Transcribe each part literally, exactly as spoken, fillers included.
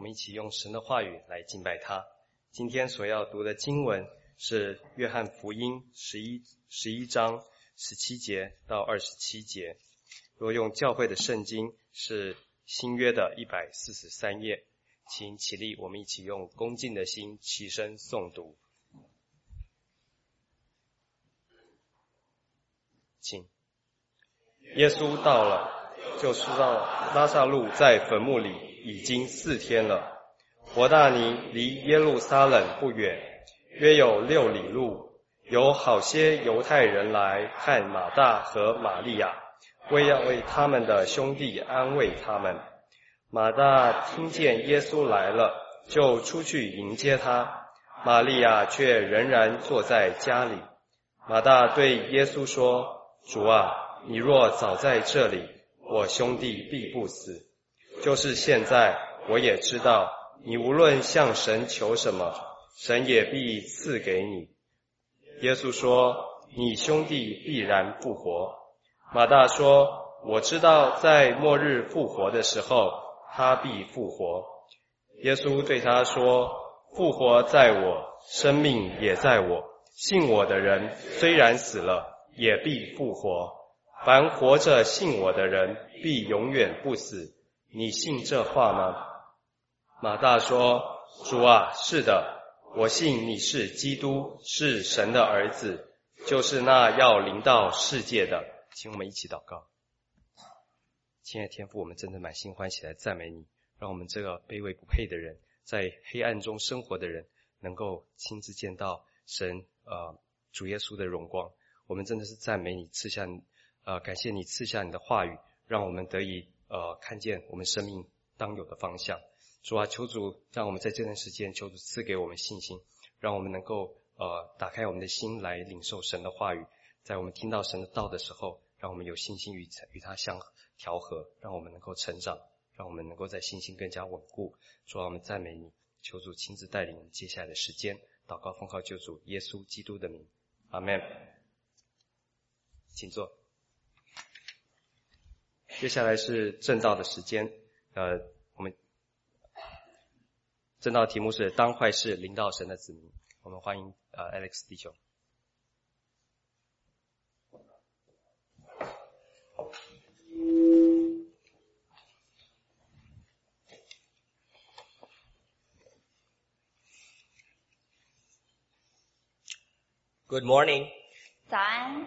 我们一起用神的话语来敬拜他。今天所要读的经文是约翰福音十一十一章十七节到二十七节。若用教会的圣经是新约的一百四十三页，请起立，我们一起用恭敬的心齐声诵读。请。耶稣到了，就知道拉撒路在坟墓里已经四天了。伯大尼离耶路撒冷不远，约有六里路。有好些犹太人来看马大和玛利亚，为要为他们的兄弟安慰他们。马大听见耶稣来了，就出去迎接他，玛利亚却仍然坐在家里。马大对耶稣说：主啊，你若早在这里，我兄弟必不死。就是现在，我也知道，你无论向神求什么，神也必赐给你。耶稣说：你兄弟必然复活。马大说：我知道在末日复活的时候，他必复活。耶稣对他说：复活在我，生命也在我。信我的人虽然死了，也必复活。凡活着信我的人，必永远不死。你信这话吗？马大说：主啊，是的，我信你是基督，是神的儿子，就是那要临到世界的。请我们一起祷告。亲爱的天父，我们真的满心欢喜来赞美你，让我们这个卑微不配的人，在黑暗中生活的人，能够亲自见到神呃主耶稣的荣光。我们真的是赞美你，赐下呃感谢你赐下你的话语，让我们得以呃看见我们生命当有的方向。主啊，求主让我们在这段时间，求主赐给我们信心，让我们能够呃打开我们的心来领受神的话语。在我们听到神的道的时候，让我们有信心与与他相调和，让我们能够成长，让我们能够在信心更加稳固。主啊，我们赞美你，求主亲自带领我们接下来的时间。祷告奉靠救主耶稣基督的名，阿们。请坐。接下来是正道的时间，呃，我们正道题目是当坏事临到神的子民。我们欢迎呃 Alex 弟兄。 Good morning. 早安。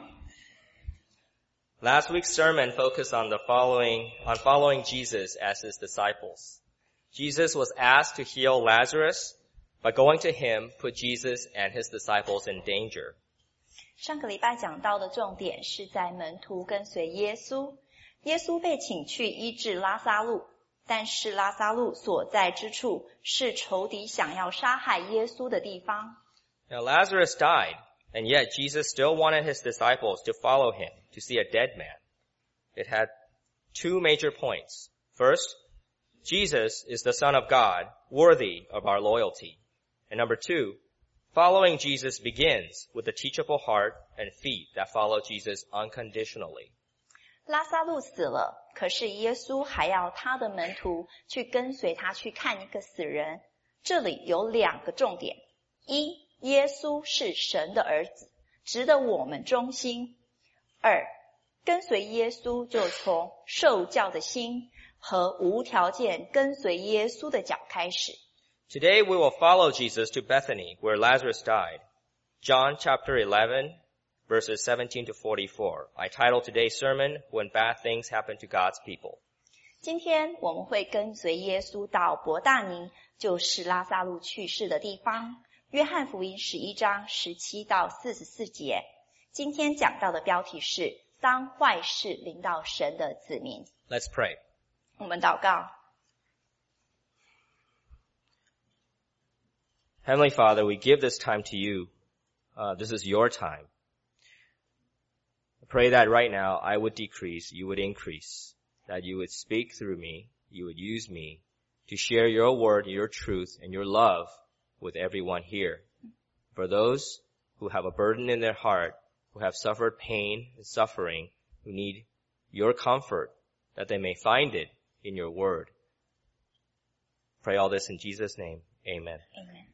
Last week's sermon focused on the following, on following Jesus as his disciples. Jesus was asked to heal Lazarus, but going to him put Jesus and his disciples in danger. 上个礼拜讲到的重点是在门徒跟随耶稣，耶稣被请去医治拉撒路，但是拉撒路所在之处是仇敌想要杀害耶稣的地方。 Now Lazarus died, and yet Jesus still wanted his disciples to follow him to see a dead man. It had two major points. First, Jesus is the Son of God, worthy of our loyalty. And number two, following Jesus begins with a teachable heart and feet that follow Jesus unconditionally. 拉撒路死了，可是耶稣还要他的门徒去跟随他去看一个死人。这里有两个重点：一，耶稣是神的儿子，值得我们忠心；二，跟随耶稣就从受教的心和无条件跟随耶稣的脚开始。 Today we will follow Jesus to Bethany, where Lazarus died. John chapter eleven, verses seventeen to forty-four. I titled today's sermon, When Bad Things Happen to God's People. 今天我们会跟随耶稣到伯大尼，就是拉撒路去世的地方。约翰福音十一章十七到四十四节。今天讲到的标题是当坏事临到神的子民。 Let's pray. 我们祷告。 Heavenly Father, we give this time to you. Uh, this is your time. I pray that right now I would decrease, you would increase, that you would speak through me, you would use me to share your word, your truth, and your love with everyone here. For those who have a burden in their heart, who have suffered pain and suffering, who need your comfort, that they may find it in your word. Pray all this in Jesus' name. Amen. Amen.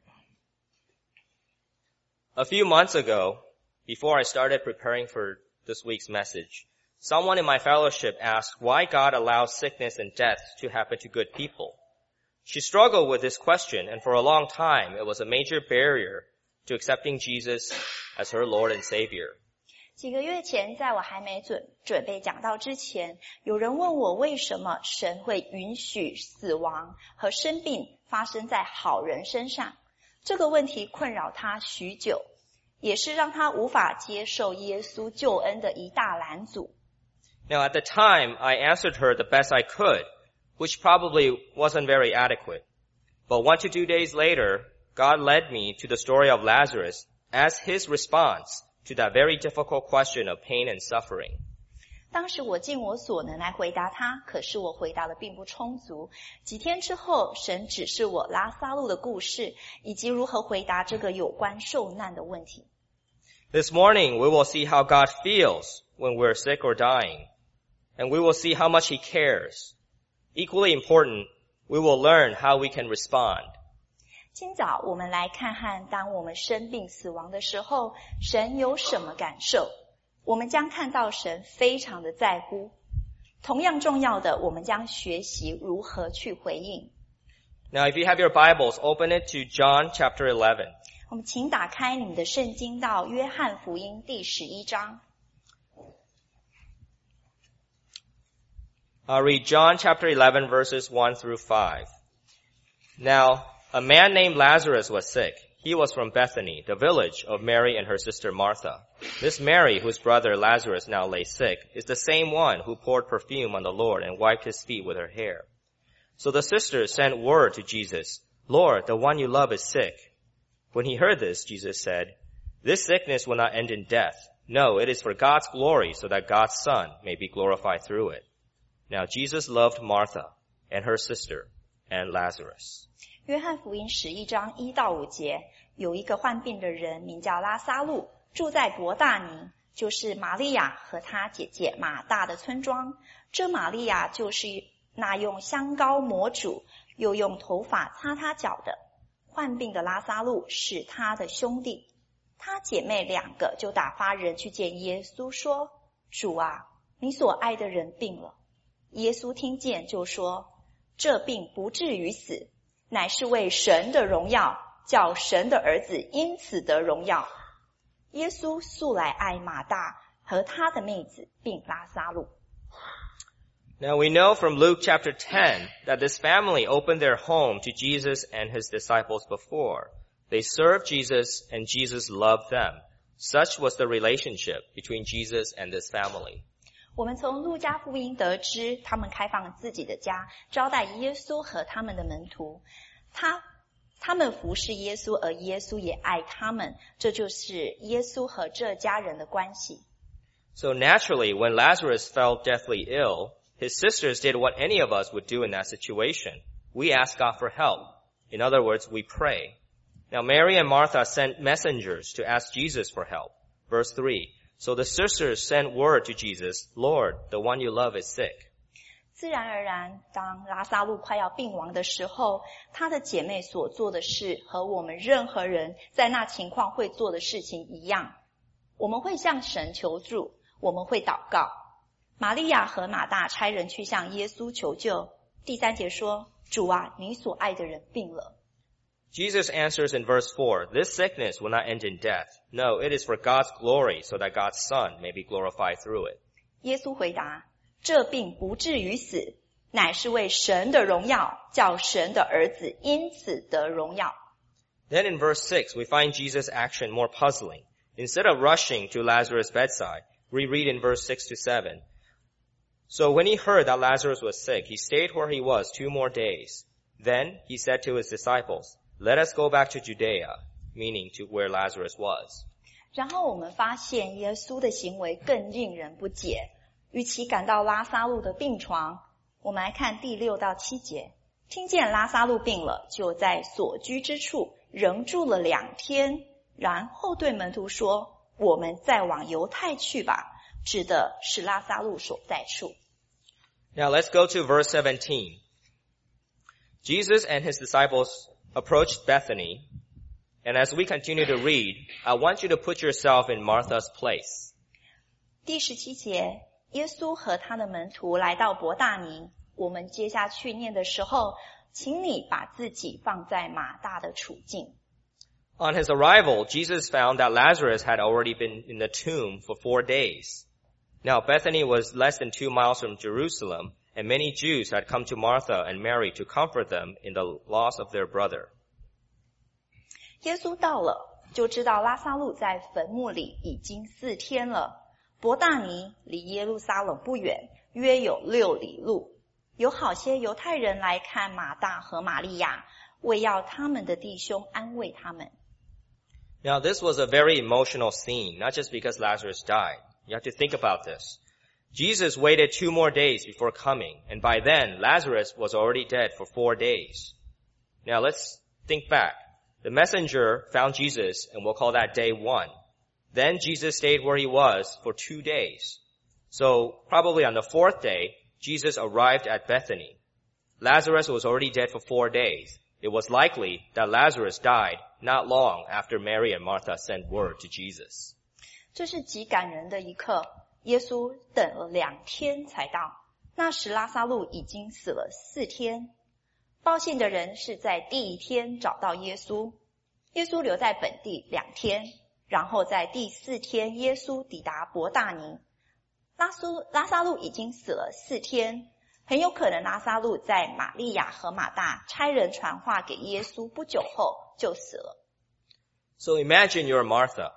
A few months ago, before I started preparing for this week's message, someone in my fellowship asked why God allows sickness and death to happen to good people. She struggled with this question, and for a long time, it was a major barrier to accepting Jesus as her Lord and Savior. 几个月前，在我还没准准备讲道之前，有人问我为什么神会允许死亡和生病发生在好人身上。这个问题困扰他许久，也是让他无法接受耶稣救恩的一大拦阻。 Now at the time, I answered her the best I could, which probably wasn't very adequate. But one to two days later, God led me to the story of Lazarus as his response to that very difficult question of pain and suffering. 当时我尽我所能来回答他，可是我回答的并不充足。几天之后，神指示我拉撒路的故事，以及如何回答这个有关受难的问题。 This morning, we will see how God feels when we're sick or dying, and we will see how much He cares. Equally important, we will learn how we can respond. 今早我们来看看，当我们生病死亡的时候，神有什么感受？我们将看到神非常的在乎。同样重要的，我们将学习如何去回应。 Now, if you have your Bibles, open it to John chapter eleven. 我们请打开你们的圣经到约翰福音第十一章。 I'll read John chapter eleven verses one through five. Now, a man named Lazarus was sick. He was from Bethany, the village of Mary and her sister Martha. This Mary, whose brother Lazarus now lay sick, is the same one who poured perfume on the Lord and wiped his feet with her hair. So the sisters sent word to Jesus, Lord, the one you love is sick. When he heard this, Jesus said, This sickness will not end in death. No, it is for God's glory, so that God's Son may be glorified through it. Now Jesus loved Martha and her sister and Lazarus. 约翰福音十一章一到五节，有一个患病的人名叫拉撒路，住在伯大尼，就是玛利亚和她姐姐马大的村庄。这玛利亚就是那用香膏抹主，又用头发擦他脚的。患病的拉撒路是他的兄弟，他姐妹两个就打发人去见耶稣，说：主啊，你所爱的人病了。耶稣听见就说：这病不至于死，乃是为神的荣耀，叫神的儿子因此得荣耀。耶稣素来爱马大和他的妹子并拉撒路。 Now we know from Luke chapter ten that this family opened their home to Jesus and his disciples before. They served Jesus and Jesus loved them. Such was the relationship between Jesus and this family. 我们从路加福音得知，他们开放自己的家，招待耶稣和他们的门徒。他他们服侍耶稣，而耶稣也爱他们。这就是耶稣和这家人的关系。 So naturally, when Lazarus fell deathly ill, his sisters did what any of us would do in that situation. We ask God for help. In other words, we pray. Now Mary and Martha sent messengers to ask Jesus for help. Verse three. So the sisters sent word to Jesus, Lord, the one you love is sick. 自然而然，当拉撒路快要病亡的时候，他的姐妹所做的事和我们任何人在那情况会做的事情一样。我们会向神求助，我们会祷告。玛利亚和马大差人去向耶稣求救。第三节说：主啊，你所爱的人病了。 Jesus answers in verse four, This sickness will not end in death. No, it is for God's glory, so that God's Son may be glorified through it. 耶稣回答：这病不至于死，乃是为神的荣耀，叫神的儿子因此得荣耀。 Then in verse six, we find Jesus' action more puzzling. Instead of rushing to Lazarus' bedside, we read in verse six to seven. So when he heard that Lazarus was sick, he stayed where he was two more days. Then he said to his disciples, Let us go back to Judea, meaning to where Lazarus was. 然后我们发现耶稣的行为更令人不解。与其赶到拉撒路的病床，我们来看第六到七节。听见拉撒路病了，就在所居之处仍住了两天，然后对门徒说：我们再往犹太去吧，指的是拉撒路所在处。 Now let's go to verse seventeen. Jesus and his disciples approached Bethany, and as we continue to read, I want you to put yourself in Martha's place. 第十七节，耶稣和他的门徒来到伯大尼。我们接下去念的时候，请你把自己放在马大的处境。 On his arrival, Jesus found that Lazarus had already been in the tomb for four days. Now Bethany was less than two miles from Jerusalem, and many Jews had come to Martha and Mary to comfort them in the loss of their brother. 耶稣到了，就知道拉撒路在坟墓里已经四天了。伯大尼离耶路撒冷不远，约有六里路。有好些犹太人来看马大和玛利亚，为要他们的弟兄安慰他们。 Now this was a very emotional scene, not just because Lazarus died. You have to think about this. Jesus waited two more days before coming, and by then Lazarus was already dead for four days. Now let's think back. The messenger found Jesus, and we'll call that day one. Then Jesus stayed where he was for two days. So probably on the fourth day, Jesus arrived at Bethany. Lazarus was already dead for four days. It was likely that Lazarus died not long after Mary and Martha sent word to Jesus. 这是极感人的一刻。耶稣等了两天才到，那时拉撒路已经死了四天。报信的人是在第一天找到耶稣，耶稣留在本地两天，然后在第四天耶稣抵达伯大尼。拉苏拉撒路已经死了四天，很有可能拉撒路在玛利亚和马大差人传话给耶稣不久后就死了。 So imagine you're Martha.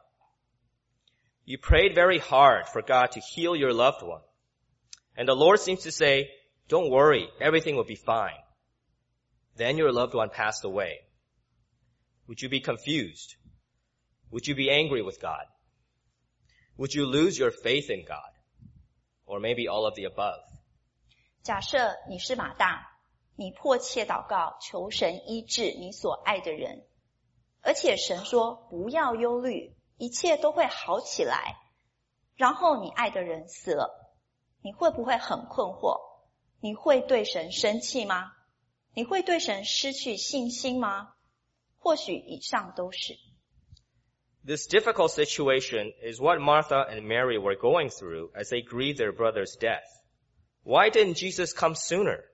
You prayed very hard for God to heal your loved one. And the Lord seems to say, don't worry, everything will be fine. Then your loved one passed away. Would you be confused? Would you be angry with God? Would you lose your faith in God? Or maybe all of the above. 假设你是马大，你迫切祷告，求神医治你所爱的人，而且神说不要忧虑，一切都会好起来。然后你爱的人死了，你会不会很困惑？你会对神生气吗？你会对神失去信心吗？或许以上都是。 This difficult situation is what Martha and Mary were going through as they grieved their brother's death. Why didn't Jesus come sooner?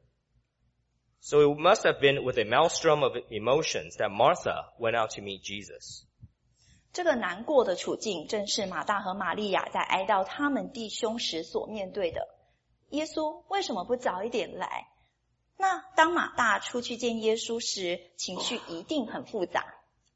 So it must have been with a maelstrom of emotions that Martha went out to meet Jesus. 这个难过的处境正是马大和玛利亚在哀悼他们弟兄时所面对的。耶稣为什么不早一点来？那当马大出去见耶稣时，情绪一定很复杂。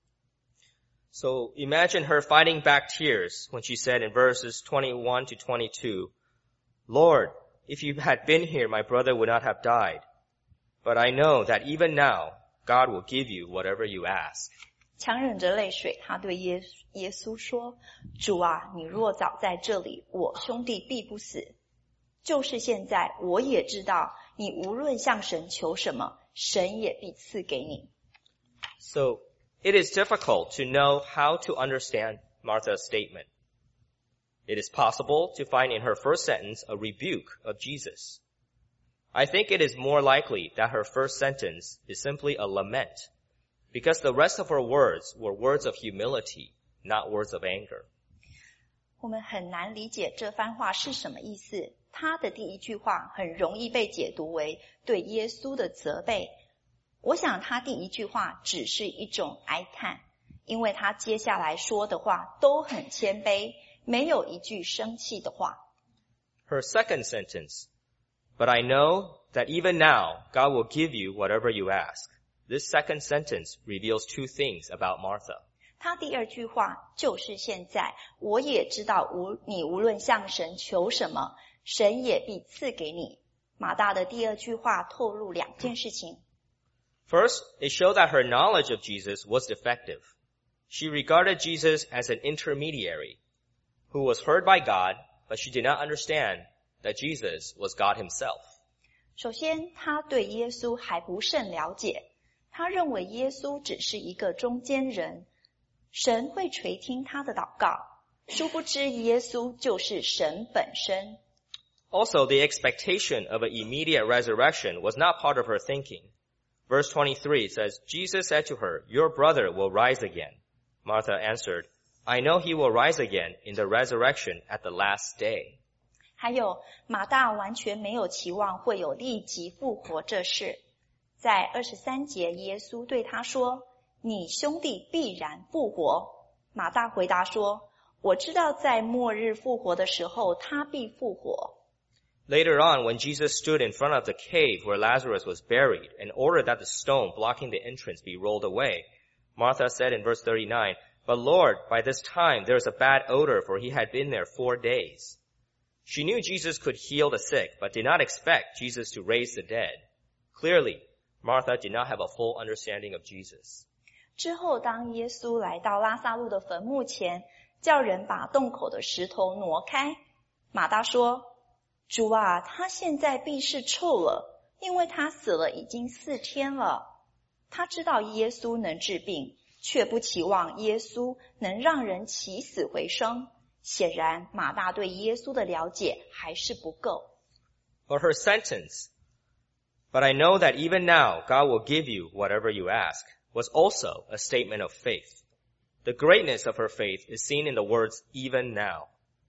So imagine her fighting back tears when she said in verses twenty-one to twenty-two, Lord, if you had been here, my brother would not have died. But I know that even now, God will give you whatever you ask. 强忍着泪水，他对耶耶稣说：主啊，你若早在这里，我兄弟必不死。就是现在，我也知道，你无论向神求什么，神也必赐给你。 So it is difficult to know how to understand Martha's statement. It is possible to find in her first sentence a rebuke of Jesus. I think it is more likely that her first sentence is simply a lament, because the rest of her words were words of humility, not words of anger. 我们很难理解这番话是什么意思。他的第一句话很容易被解读为对耶稣的责备。我想他第一句话只是一种哀叹，因为他接下来说的话都很谦卑，没有一句生气的话。 Her second sentence, but I know that even now God will give you whatever you ask. This second sentence reveals two things about Martha. 他第二句话就是现在，我也知道无你无论向神求什么，神也必赐给你。马大的第二句话透露两件事情。 First, it showed that her knowledge of Jesus was defective. She regarded Jesus as an intermediary who was heard by God, but she did not understand that Jesus was God himself. 首先，他对耶稣还不甚了解，他认为耶稣只是一个中间人，神会垂听他的祷告，殊不知耶稣就是神本身。 Also, the expectation of an immediate resurrection was not part of her thinking. Verse twenty-three says, Jesus said to her, Your brother will rise again. Martha answered, I know he will rise again in the resurrection at the last day. 还有马大完全没有期望会有立即复活这事。在二十三节，耶稣对他说，你兄弟必然复活。马大回答说，我知道在末日复活的时候，他必复活。 Later on, when Jesus stood in front of the cave where Lazarus was buried and ordered that the stone blocking the entrance be rolled away, Martha said in verse thirty-nine, But Lord, by this time there is a bad odor, for he had been there four days. She knew Jesus could heal the sick, but did not expect Jesus to raise the dead. Clearly, Martha did not have a full understanding of Jesus. 之后，当耶稣来到拉撒路的坟墓前，叫人把洞口的石头挪开。马大说，主啊，他现在必是臭了，因为他死了已经四天了。他知道耶稣能治病，却不期望耶稣能让人起死回生。显然，马大对耶稣的了解还是不够。 But her sentence, But I know that even now God will give you whatever you ask, was also a statement of faith. The greatness of her faith is seen in the words, even now.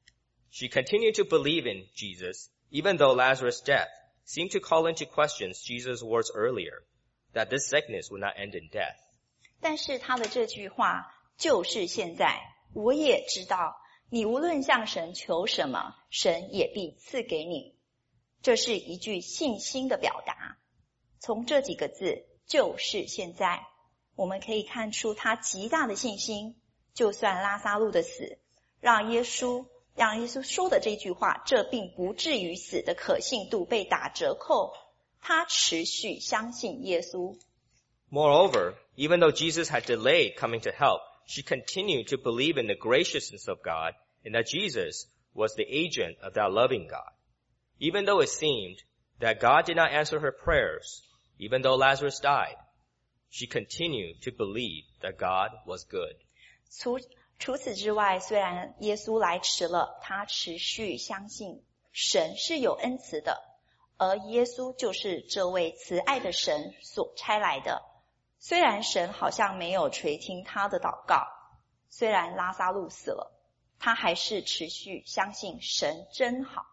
She continued to believe in Jesus, even though Lazarus' death seemed to call into question Jesus' words earlier, that this sickness would not end in death. 但是他的这句话就是现在，我也知道，你无论向神求什么，神也必赐给你。这是一句信心的表达。从这几个字，就是现在，我们可以看出他极大的信心。就算拉撒路的死，让耶稣让耶稣说的这句话，这病不至于死的可信度被打折扣，他持续相信耶稣。 Moreover, even though Jesus had delayed coming to help, she continued to believe in the graciousness of God and that Jesus was the agent of that loving God. Even though it seemed that God did not answer her prayers, even though Lazarus died, she continued to believe that God was good. 除除此之外，虽然耶稣来迟了，他持续相信神是有恩慈的，而耶稣就是这位慈爱的神所差来的。虽然神好像没有垂听他的祷告，虽然拉撒路死了，他还是持续相信神真好。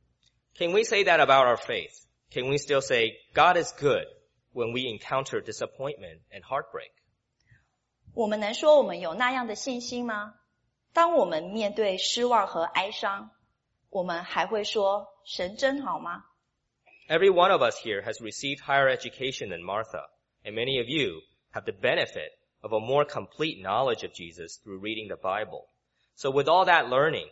Can we say that about our faith? Can we still say God is good when we encounter disappointment and heartbreak? 我们能说我们有那样的信心吗？当我们面对失望和哀伤，我们还会说神真好吗？ Every one of us here has received higher education than Martha, and many of you have the benefit of a more complete knowledge of Jesus through reading the Bible. So with all that learning,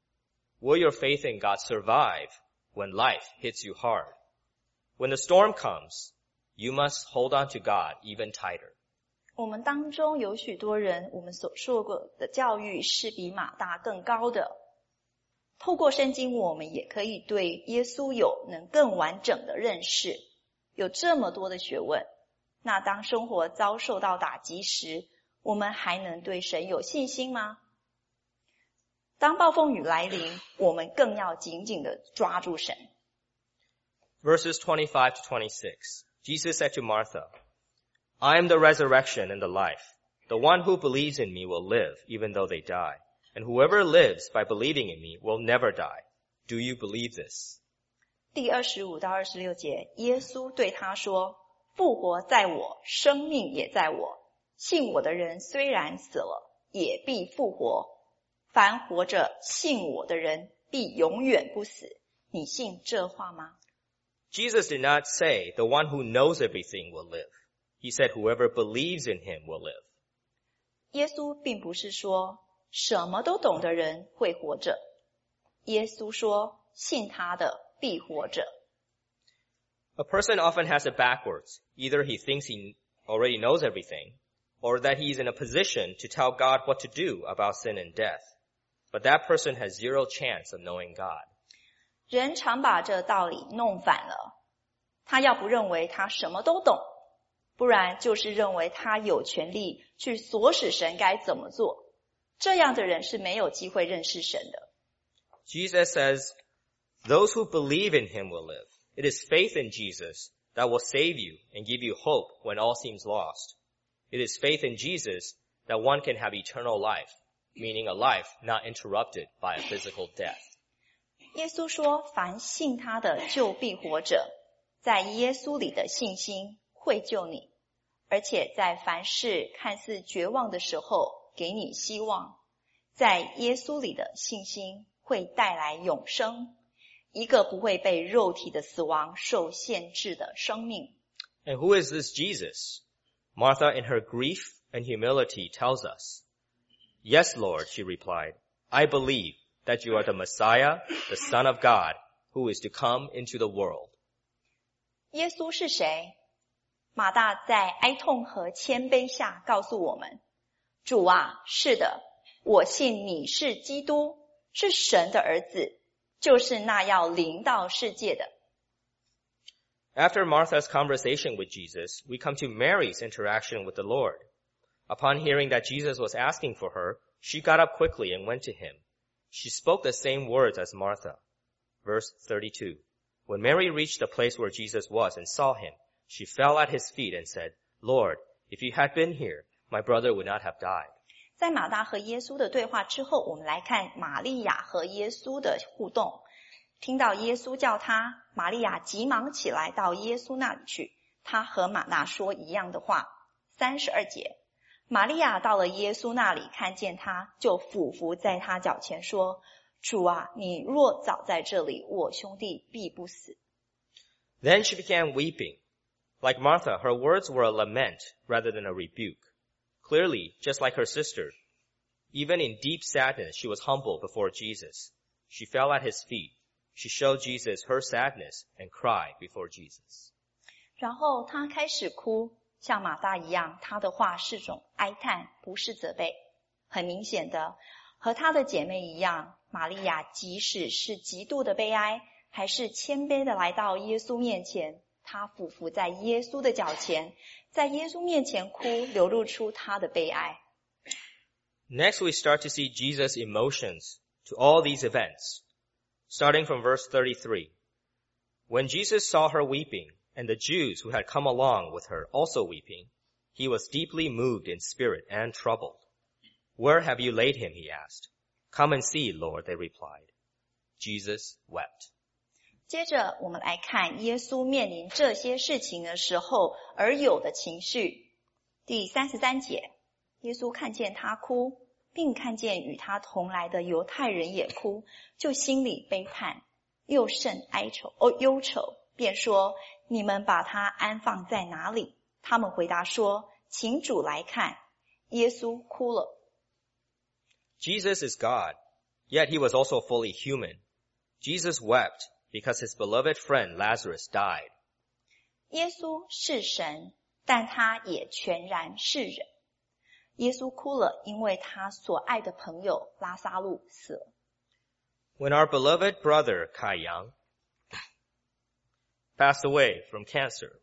will your faith in God survive when life hits you hard? When the storm comes, you must hold on to God even tighter. 我们当中有许多人，我们所受过的教育是比马大更高的。透过圣经，我们也可以对耶稣有能更完整的认识。有这么多的学问，那当生活遭受到打击时，我们还能对神有信心吗？当暴风雨来临，我们更要紧紧地抓住神。 Verses twenty-five to twenty-six. Jesus said to Martha, I am the resurrection and the life. The one who believes in me will live even though they die. And whoever lives by believing in me will never die. Do you believe this? 第二十五到二十六节，耶稣对他说，复活在我，生命也在我。信我的人虽然死了，也必复活。凡活着信我的人，必永远不死。你信这话吗？ Jesus did not say the one who knows everything will live. He said whoever believes in him will live. 耶稣并不是说什么都懂的人会活着。耶稣说，信他的必活着。 A person often has it backwards. Either he thinks he already knows everything, or that he is in a position to tell God what to do about sin and death. But that person has zero chance of knowing God. 人常把这道理弄反了。他要不认为他什么都懂，不然就是认为他有权利去唆使神该怎么做。这样的人是没有机会认识神的。 Jesus says, those who believe in him will live. It is faith in Jesus that will save you and give you hope when all seems lost. It is faith in Jesus that one can have eternal life, meaning a life not interrupted by a physical death. 耶稣说，凡信他的就必活着，在耶稣里的信心会救你，而且在凡事看似绝望的时候给你希望，在耶稣里的信心会带来永生，一个不会被肉体的死亡受限制的生命。 And who is this Jesus? Martha in her grief and humility tells us. Yes, Lord, she replied, I believe that you are the Messiah, the Son of God, who is to come into the world. 耶稣是谁？马大在哀痛和谦卑下告诉我们，主啊，是的，我信你是基督，是神的儿子，就是那要临到世界的。 After Martha's conversation with Jesus, we come to Mary's interaction with the Lord. Upon hearing that Jesus was asking for her, she got up quickly and went to him. She spoke the same words as Martha. Verse thirty-two. When Mary reached the place where Jesus was and saw him, she fell at his feet and said, Lord, if you had been here, my brother would not have died. 在马大和耶稣的对话之后，我们来看玛利亚和耶稣的互动。听到耶稣叫他，玛利亚急忙起来到耶稣那里去，她和马大说一样的话。三十二节，玛利亚到了耶稣那里，看见他，就俯伏在他脚前说，主啊，你若早在这里，我兄弟必不死。 Then she began weeping. Like Martha, her words were a lament rather than a rebuke. Clearly, just like her sister, even in deep sadness, she was humble before Jesus. She fell at his feet. She showed Jesus her sadness and cried before Jesus. 然后她开始哭，像马大一样，她的话是种哀叹，不是责备。很明显的，和她的姐妹一样，玛利亚即使是极度的悲哀，还是谦卑的来到耶稣面前。她俯伏在耶稣的脚前，在耶稣面前哭，流露出她的悲哀。 Next, we start to see Jesus' emotions to all these events. Starting from verse thirty-three. When Jesus saw her weeping, and the Jews who had come along with her also weeping, he was deeply moved in spirit and troubled. Where have you laid him? He asked. Come and see, Lord, they replied. Jesus wept. 接着我们来看耶稣面临这些事情的时候而有的情绪。第三十三节，耶稣看见他哭，并看见与他同来的犹太人也哭，就心里悲叹，又甚哀愁哦忧愁，便说，你们把他安放在哪里？他们回答说，请主来看。耶稣哭了。 Jesus is God, yet he was also fully human. Jesus wept because his beloved friend Lazarus died. 耶稣是神，但他也全然是人。耶稣哭了，因为他所爱的朋友拉撒路死了。 When our beloved brother Kai Yang passed away from cancer,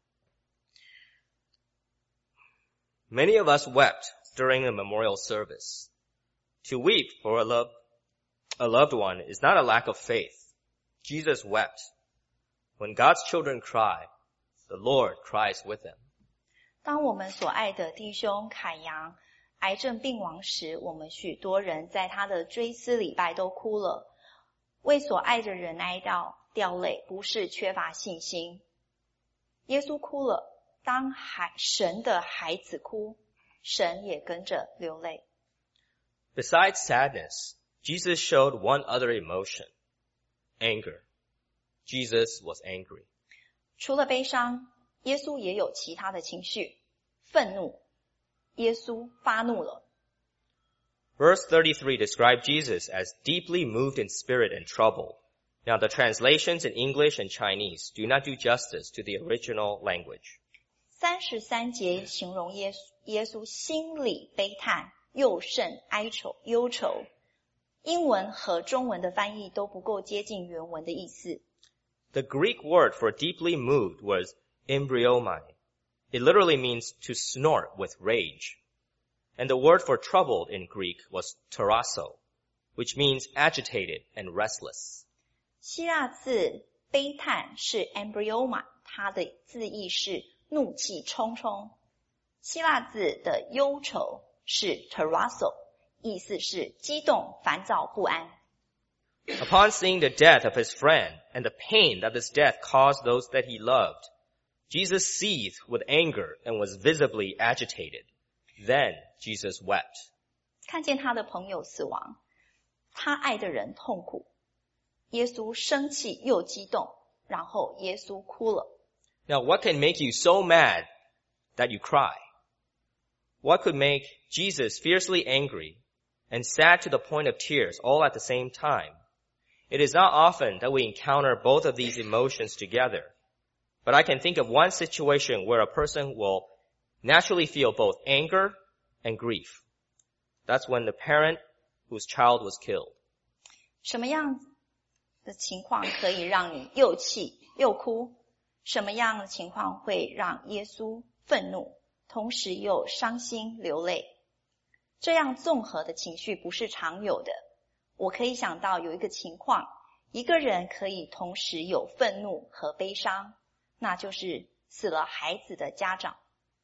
many of us wept during the memorial service. To weep for a loved, a loved one is not a lack of faith. Jesus wept. When God's children cry, the Lord cries with them. 当我们所爱的弟兄凯阳癌症病亡时，我们许多人在他的追思礼拜都哭了。为所爱的人哀悼掉泪，不是缺乏信心。耶稣哭了，当孩神的孩子哭，神也跟着流泪。 Besides sadness, Jesus showed one other emotion, anger. Jesus was angry. 除了悲伤，耶稣也有其他的情绪，愤怒。耶稣发怒了。 Verse thirty-three describes Jesus as deeply moved in spirit and troubled. Now the translations in English and Chinese do not do justice to the original language. 三十三节形容耶稣耶稣心里悲叹，又甚哀愁忧愁。英文和中文的翻译都不够接近原文的意思。 The Greek word for deeply moved was embryomai. It literally means to snort with rage. And the word for troubled in Greek was tarasso, which means agitated and restless. 希腊字悲叹是 embryoma， 它的字义是怒气冲冲。希腊字的忧愁是 terasso， 意思是激动、烦躁不安。 Upon seeing the death of his friend and the pain that this death caused those that he loved, Jesus seethed with anger and was visibly agitated. Then Jesus wept. 看见他的朋友死亡，他爱的人痛苦，耶稣生气又激动，然后耶稣哭了。 Now, what can make you so mad that you cry? What could make Jesus fiercely angry and sad to the point of tears all at the same time? It is not often that we encounter both of these emotions together, but I can think of one situation where a person will naturally feel both anger and grief. That's when the parent whose child was killed. 什么样的情况可以让你又气又哭？什么样的情况会让耶稣愤怒，同时又伤心流泪？这样综合的情绪不是常有的。我可以想到有一个情况，一个人可以同时有愤怒和悲伤，那就是死了孩子的家长。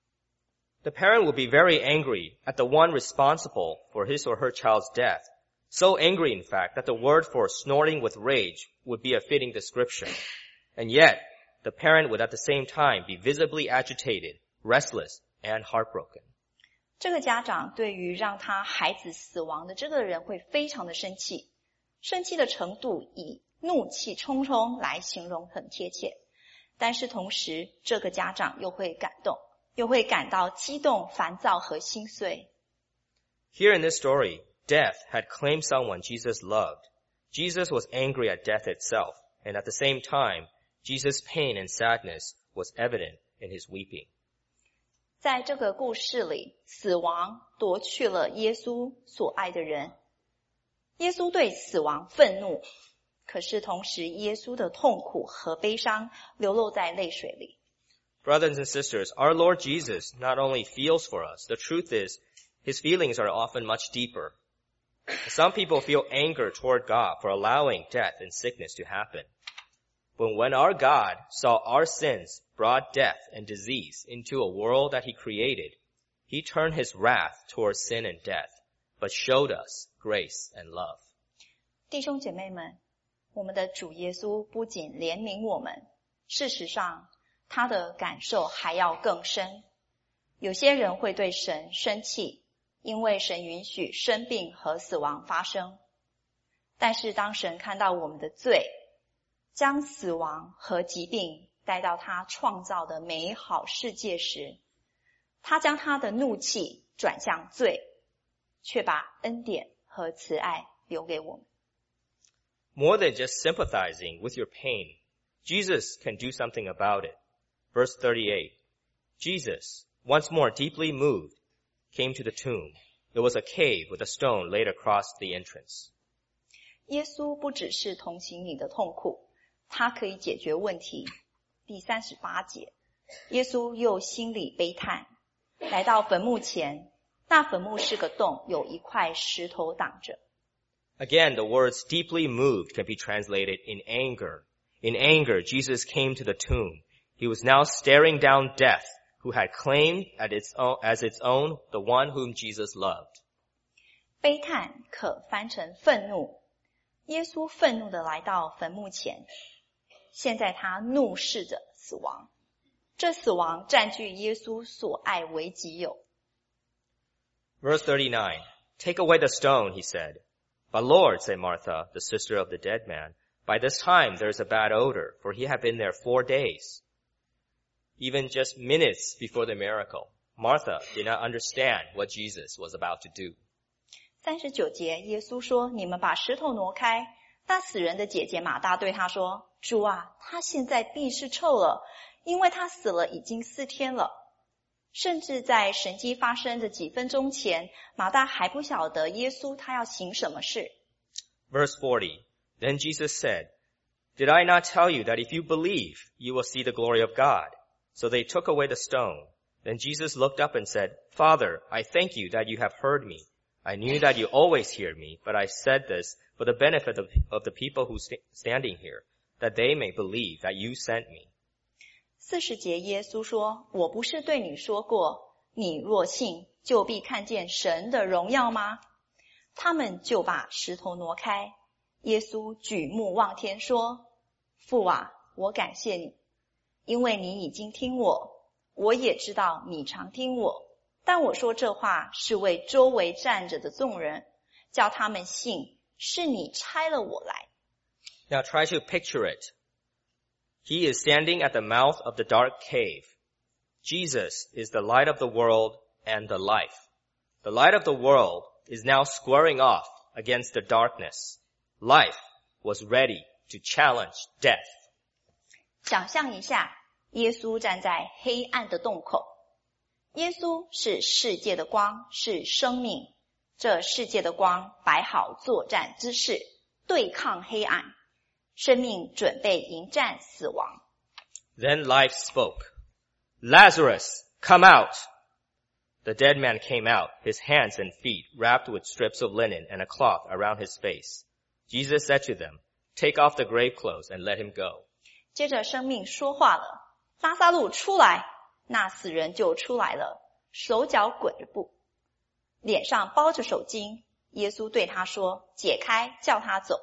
The parent would be very angry at the one responsible for his or her child's death. So angry, in fact, that the word for snorting with rage would be a fitting description. And yet, the parent would at the same time be visibly agitated, restless, and heartbroken. 这个家长对于让他孩子死亡的这个人会非常的生气，生气的程度以怒气冲冲来形容很贴切。但是同时，这个家长又会感动，又会感到激动、烦躁和心碎。 Here in this story, death had claimed someone Jesus loved. Jesus was angry at death itself, and at the same time, Jesus' pain and sadness was evident in his weeping. 在这个故事里，死亡夺去了耶稣所爱的人。耶稣对死亡愤怒，可是同时耶稣的痛苦和悲伤流露在泪水里。 Brothers and sisters, our Lord Jesus not only feels for us, the truth is, his feelings are often much deeper. Some people feel anger toward God for allowing death and sickness to happen. But when our God saw our sins brought death and disease into a world that he created, he turned his wrath towards sin and death, but showed us grace and love. 弟兄姐妹们，我们的主耶稣不仅怜悯我们，事实上，他的感受还要更深。有些人会对神生气，因为神允许生病和死亡发生。但是当神看到我们的罪，将死亡和疾病带到他创造的美好世界时，他将他的怒气转向罪，却把恩典和慈爱留给我们。 More than just sympathizing with your pain, Jesus can do something about it. Verse thirty-eight, Jesus, once more deeply moved, came to the tomb. It was a cave with a stone laid across the entrance. 耶稣不只是同情你的痛苦，他可以解决问题。第三十八节，耶稣又心里悲叹，来到坟墓前，那坟墓是个洞，有一块石头挡着。 Again, the words deeply moved can be translated in anger. In anger, Jesus came to the tomb. He was now staring down death, who had claimed at its own, as its own the one whom Jesus loved. 悲叹可翻成愤怒。耶稣愤怒地来到坟墓前，现在他怒视着死亡。这死亡占据耶稣所爱为己有。 Verse thirty-nine, take away the stone, he said. But Lord, said Martha, the sister of the dead man, by this time there is a bad odor, for he had been there four days. Even just minutes before the miracle, Martha did not understand what Jesus was about to do. 三十九节，耶稣说：“你们把石头挪开。”那死人的姐姐马大对他说：“主啊，他现在必是臭了，因为他死了已经四天了。”甚至在神迹发生的几分钟前，马大还不晓得耶稣他要行什么事。 Verse forty, then Jesus said, Did I not tell you that if you believe, you will see the glory of God? So they took away the stone. Then Jesus looked up and said, Father, I thank you that you have heard me. I knew that you always hear me, but I said this for the benefit of, of the people who st- standing here, that they may believe that you sent me. 四十节耶稣说，我不是对你说过，你若信，就必看见神的荣耀吗？他们就把石头挪开。耶稣举目望天说，父啊，我感谢你，因为你已经听我，我也知道你常听我，但我说这话是为周围站着的众人，叫他们信是你差了我来。 Now try to picture it. He is standing at the mouth of the dark cave. Jesus is the light of the world and the life. The light of the world is now squaring off against the darkness. Life was ready to challenge death. 想象一下，耶稣站在黑暗的洞口。耶稣是世界的光，是生命。这世界的光摆好作战姿势，对抗黑暗。生命准备迎战死亡。 Then life spoke. Lazarus, come out! The dead man came out, his hands and feet wrapped with strips of linen and a cloth around his face. Jesus said to them, take off the grave clothes and let him go. 接着生命说话了，拉撒路出来，那死人就出来了，手脚滚着布，脸上包着手巾。耶稣对他说，解开，叫他走。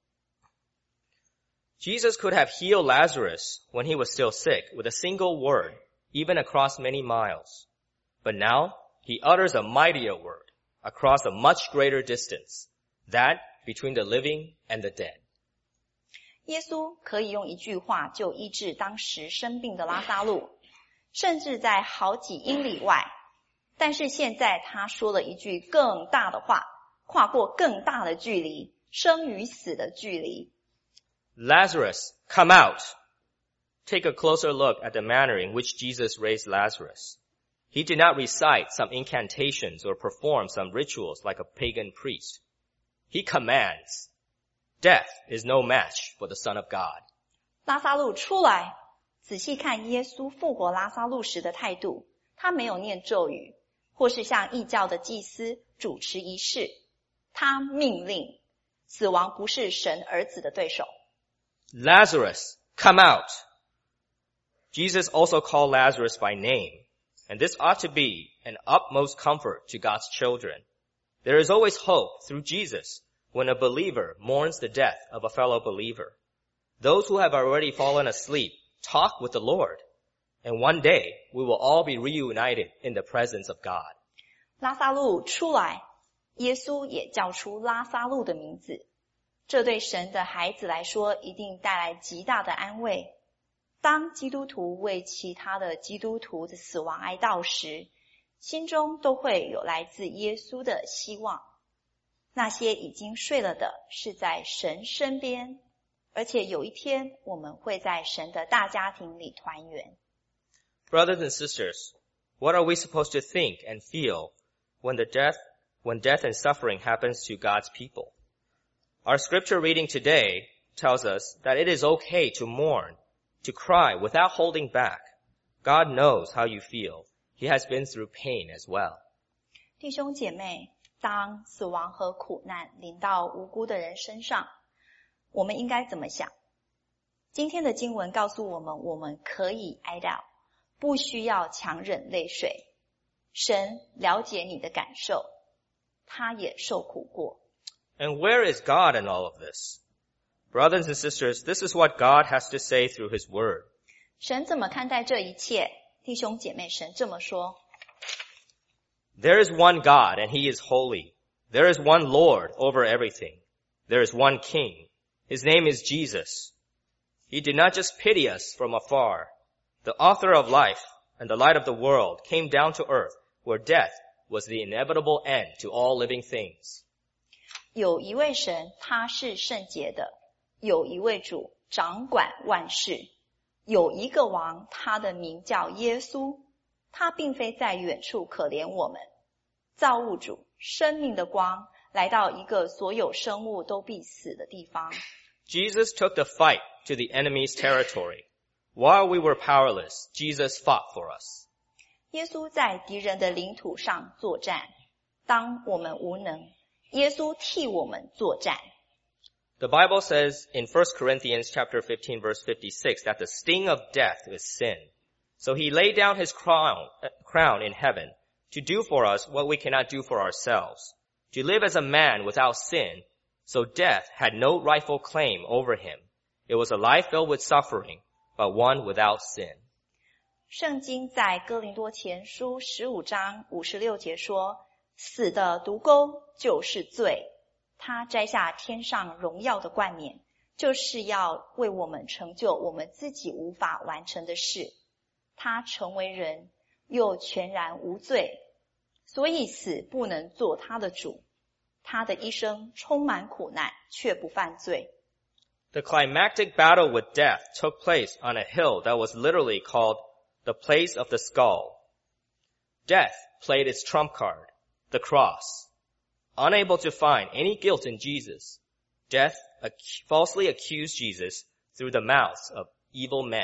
Jesus could have healed Lazarus when he was still sick with a single word, even across many miles. But now he utters a mightier word across a much greater distance, that between the living and the dead. 耶稣可以用一句话就医治当时生病的拉撒路，甚至在好几英里外。但是现在他说了一句更大的话，跨过更大的距离，生与死的距离。 Lazarus, come out! Take a closer look at the manner in which Jesus raised Lazarus. He did not recite some incantations or perform some rituals like a pagan priest. He commands. Death is no match for the Son of God. 拉撒路出来，仔细看耶稣复活拉撒路时的态度，他没有念咒语，或是向异教的祭司主持仪式，他命令，死亡不是神儿子的对手。 Lazarus, come out! Jesus also called Lazarus by name, and this ought to be an utmost comfort to God's children. There is always hope through Jesus when a believer mourns the death of a fellow believer. Those who have already fallen asleep talk with the Lord, and one day we will all be reunited in the presence of God. 拉撒路出来，耶稣也叫出拉撒路的名字。这对神的孩子来说一定带来极大的安慰。当基督徒为其他的基督徒的死亡哀悼时，心中都会有来自耶稣的希望。那些已经睡了的是在神身边，而且有一天我们会在神的大家庭里团圆。 Brothers and sisters, what are we supposed to think and feel when the death, when death and suffering happens to God's people? Our scripture reading today tells us that it is okay to mourn, to cry without holding back. God knows how you feel. He has been through pain as well. 弟兄姐妹，当死亡和苦难临到无辜的人身上，我们应该怎么想？今天的经文告诉我们，我们可以哀悼，不需要强忍泪水。神了解你的感受，他也受苦过。 And where is God in all of this? Brothers and sisters, this is what God has to say through His Word. 神怎么看待这一切？弟兄姐妹，神这么说。 There is one God, and He is holy. There is one Lord over everything. There is one King. His name is Jesus. He did not just pity us from afar. The author of life and the light of the world came down to earth, where death was the inevitable end to all living things. 有一位神，他是圣洁的；有一位主，掌管万事；有一个王，他的名叫耶稣。他并非在远处可怜我们，造物主，生命的光，来到一个所有生物都必死的地方。 Jesus took the fight to the enemy's territory. While we were powerless, Jesus fought for us. 耶稣在敌人的领土上作战，当我们无能，耶稣替我们作战。 The Bible says in First Corinthians chapter fifteen verse fifty-six that the sting of death is sin. So he laid down his crown, uh, crown in heaven to do for us what we cannot do for ourselves, to live as a man without sin. So death had no rightful claim over him. It was a life filled with suffering, but one without sin. 圣经在哥林多前书十五章五十六节说，死的毒钩就是罪，他摘下天上荣耀的冠冕，就是要为我们成就我们自己无法完成的事。他成为人，又全然无罪，所以死不能做他的主。他的一生充满苦难，却不犯罪。 The climactic battle with death took place on a hill that was literally called the place of the skull. Death played its trump card, the cross. Unable to find any guilt in Jesus, death ac- falsely accused Jesus through the mouths of evil men,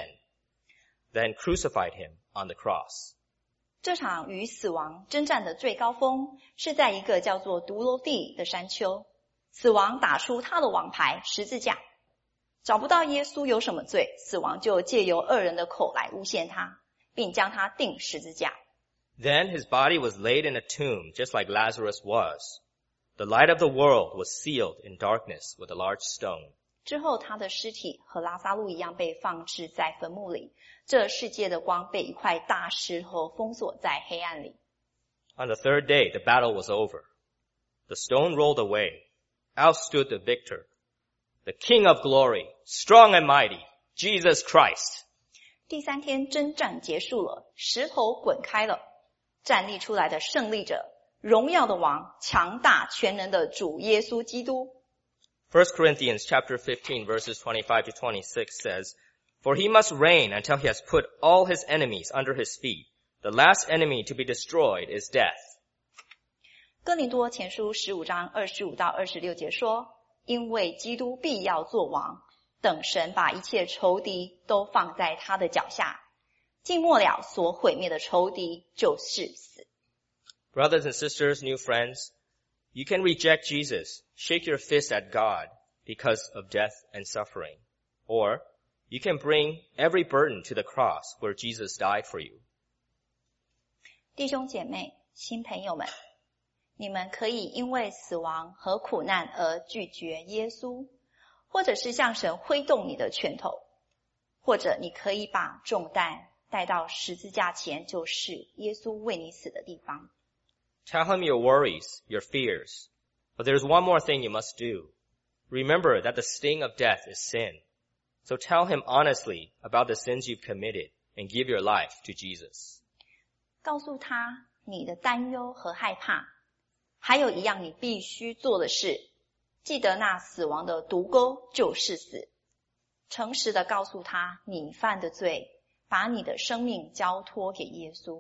then crucified him on the cross. 这场与死亡征战的最高峰是在一个叫做独楼地的山丘，死亡打出他的王牌十字架，找不到耶稣有什么罪，死亡就借由恶人的口来诬陷他，并将他钉十字架。 Then his body was laid in a tomb just like Lazarus was. The light of the world was sealed in darkness with a large stone. 之后他的尸体和拉撒路一样被放置在坟墓里，这世界的光被一块大石头封锁在黑暗里。 On the third day, the battle was over. The stone rolled away. Out stood the victor, the King of glory, strong and mighty, Jesus Christ. 第三天征战结束了，石头滚开了，站立出来的胜利者，荣耀的王，强大全能的主耶稣基督。 First Corinthians chapter fifteen verses twenty-five to twenty-six says, For he must reign until he has put all his enemies under his feet. The last enemy to be destroyed is death. 哥林多前书十五章二十五到二十六节说，因为基督必要做王，等神把一切仇敌都放在他的脚下。尽末了所毁灭的仇敌就是死。 Brothers and sisters, new friends, you can reject Jesus, shake your fist at God because of death and suffering. Or you can bring every burden to the cross where Jesus died for you. 弟兄姐妹，新朋友们，你们可以因为死亡和苦难而拒绝耶稣，或者是向神挥动你的拳头，或者你可以把重担带到十字架前，就是耶稣为你死的地方。 Tell him your worries, your fears. But there's one more thing you must do. Remember that the sting of death is sin. So tell him honestly about the sins you've committed and give your life to Jesus. 告诉他你的担忧和害怕，还有一样你必须做的事，记得那死亡的毒钩就是死。诚实的告诉他你犯的罪，把你的生命交托给耶稣。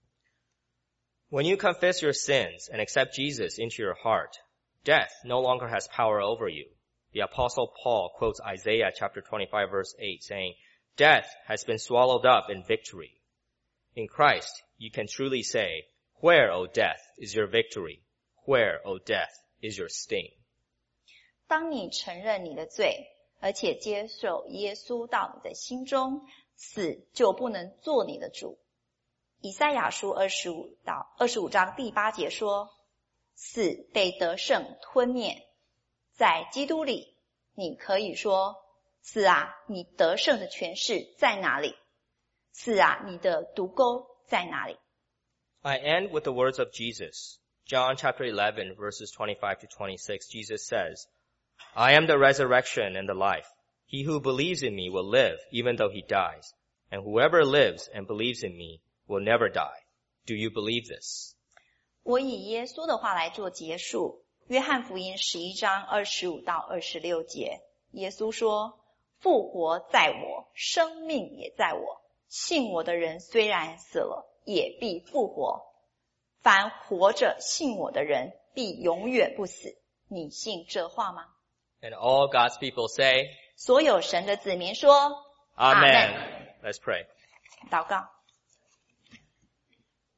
When you confess your sins and accept Jesus into your heart, death no longer has power over you. The Apostle Paul quotes Isaiah chapter twenty-five verse eight saying, Death has been swallowed up in victory. In Christ, you can truly say, Where, O death, is your victory? Where, O death, is your sting? 当你承认你的罪，而且接受耶稣到你的心中，死就不能做你的主。以赛亚书二十五到二十五章第八节说，死被得胜吞灭，在基督里，你可以说，死啊，你得胜的权势在哪里？死啊，你的毒钩在哪里？ I end with the words of Jesus. John chapter eleven verses twenty-five to twenty-six, Jesus says, I am the resurrection and the life. He who believes in me will live even though he dies. And whoever lives and believes in me will never die. Do you believe this? 我以耶稣的话来做结束。约翰福音十一章二十五到二十六节，耶稣说，复活在我，生命也在我。信我的人虽然死了，也必复活。凡活着信我的人，必永远不死。你信这话吗？ And all God's people say, 所有神的子民说 Amen. Let's pray. 祷告。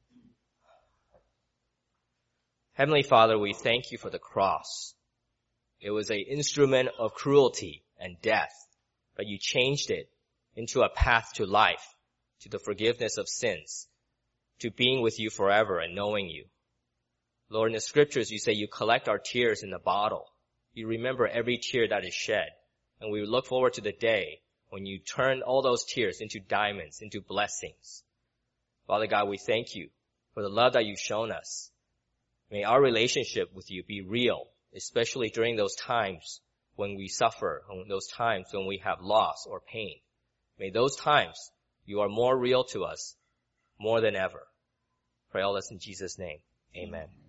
Heavenly Father, we thank you for the cross. It was an instrument of cruelty and death, but you changed it into a path to life, to the forgiveness of sins, to being with you forever and knowing you. Lord, in the scriptures, you say you collect our tears in a bottle. You remember every tear that is shed. And we look forward to the day when you turn all those tears into diamonds, into blessings. Father God, we thank you for the love that you've shown us. May our relationship with you be real, especially during those times when we suffer, and those times when we have loss or pain. May those times you are more real to us more than ever. Pray all this in Jesus' name. Amen.